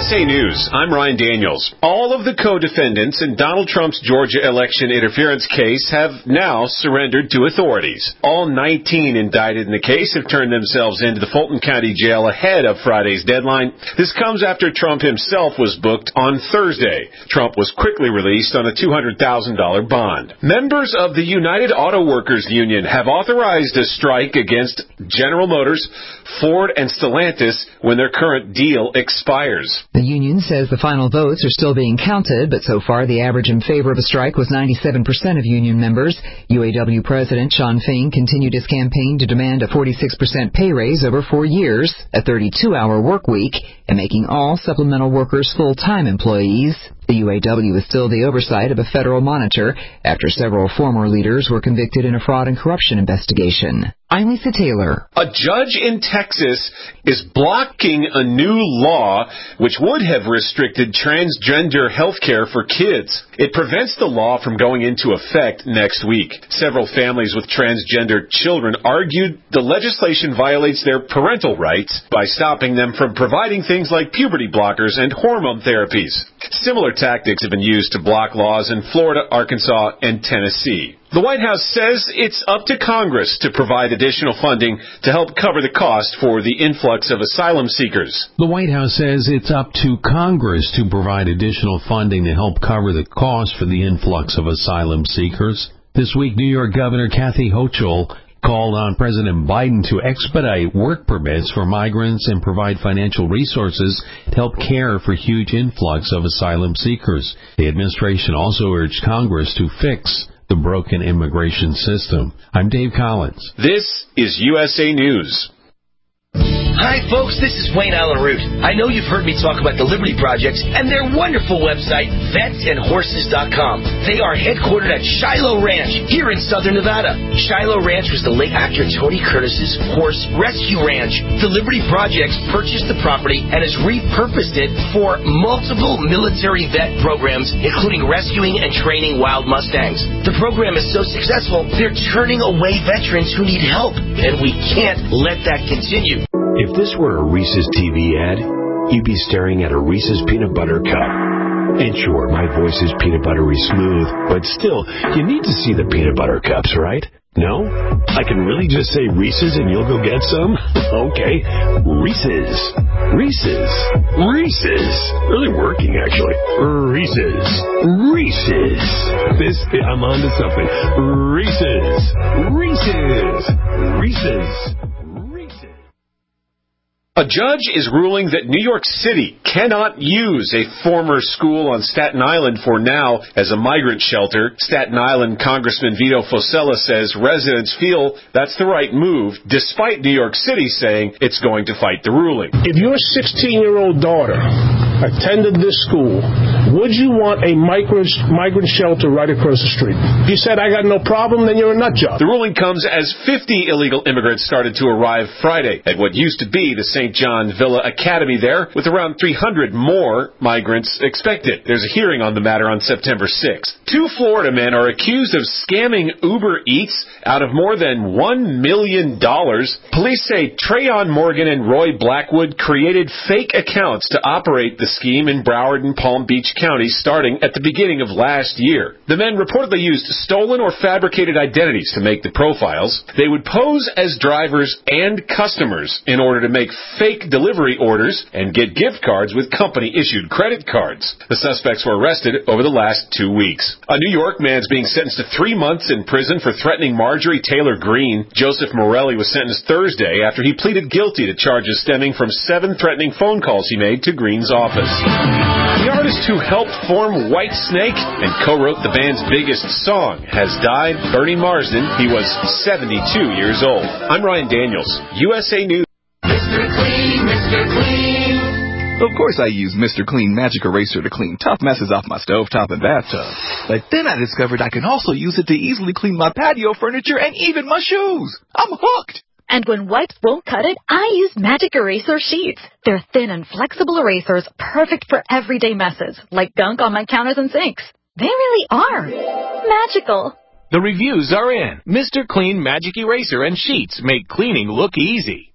USA News, I'm Ryan Daniels. All of the co-defendants in Donald Trump's Georgia election interference case have now surrendered to authorities. All 19 indicted in the case have turned themselves into the Fulton County Jail ahead of Friday's deadline. This comes after Trump himself was booked on Thursday. Trump was quickly released on a $200,000 bond. Members of the United Auto Workers Union have authorized a strike against General Motors, Ford, and Stellantis when their current deal expires. The union says the final votes are still being counted, but so far the average in favor of a strike was 97% of union members. UAW President Shawn Fain continued his campaign to demand a 46% pay raise over 4 years, a 32-hour work week, and making all supplemental workers full-time employees. The UAW is still the oversight of a federal monitor after several former leaders were convicted in a fraud and corruption investigation. I'm Lisa Taylor. A judge in Texas is blocking a new law which would have restricted transgender health care for kids. It prevents the law from going into effect next week. Several families with transgender children argued the legislation violates their parental rights by stopping them from providing things like puberty blockers and hormone therapies. Similar tactics have been used to block laws in Florida, Arkansas, and Tennessee. The White House says it's up to Congress to provide additional funding to help cover the cost for the influx of asylum seekers. The White House says it's up to Congress to provide additional funding to help cover the cost for the influx of asylum seekers. This week, New York Governor Kathy Hochul called on President Biden to expedite work permits for migrants and provide financial resources to help care for huge influx of asylum seekers. The administration also urged Congress to fix the broken immigration system. I'm Dave Collins. This is USA News. Hi, folks. This is Wayne Allen Root. I know you've heard me talk about the Liberty Projects and their wonderful website, vetsandhorses.com. They are headquartered at Shiloh Ranch here in southern Nevada. Shiloh Ranch was the late actor Tony Curtis's horse rescue ranch. The Liberty Projects purchased the property and has repurposed it for multiple military vet programs, including rescuing and training wild Mustangs. The program is so successful, they're turning away veterans who need help, and we can't let that continue. If this were a Reese's TV ad, you'd be staring at a Reese's peanut butter cup. And sure, my voice is peanut buttery smooth, but still, you need to see the peanut butter cups, right? No? I can really just say Reese's and you'll go get some? Okay. Reese's. Reese's. Reese's. Really working, actually. Reese's. Reese's. I'm on to something. Reese's. Reese's. Reese's. A judge is ruling that New York City cannot use a former school on Staten Island for now as a migrant shelter. Staten Island Congressman Vito Fossella says residents feel that's the right move, despite New York City saying it's going to fight the ruling. If your 16-year-old daughter attended this school, would you want a migrant shelter right across the street? If you said, I got no problem, then you're a nut job. The ruling comes as 50 illegal immigrants started to arrive Friday at what used to be the St. John Villa Academy there, with around 300 more migrants expected. There's a hearing on the matter on September 6th. 2 Florida men are accused of scamming Uber Eats out of more than $1 million. Police say Trayon Morgan and Roy Blackwood created fake accounts to operate the scheme in Broward and Palm Beach counties starting at the beginning of last year. The men reportedly used stolen or fabricated identities to make the profiles. They would pose as drivers and customers in order to make fake delivery orders and get gift cards with company-issued credit cards. The suspects were arrested over the last 2 weeks. A New York man's being sentenced to 3 months in prison for threatening Marjorie Taylor Greene. Joseph Morelli was sentenced Thursday after he pleaded guilty to charges stemming from 7 threatening phone calls he made to Greene's office. The artist who helped form Whitesnake and co-wrote the band's biggest song has died. Bernie Marsden. He was 72 years old. I'm Ryan Daniels, USA News. Mr. Clean, Mr. Clean. Of course I use Mr. Clean Magic Eraser to clean tough messes off my stovetop and bathtub. But then I discovered I can also use it to easily clean my patio furniture and even my shoes. I'm hooked. And when wipes won't cut it, I use Magic Eraser Sheets. They're thin and flexible erasers, perfect for everyday messes, like gunk on my counters and sinks. They really are magical. The reviews are in. Mr. Clean Magic Eraser and Sheets make cleaning look easy.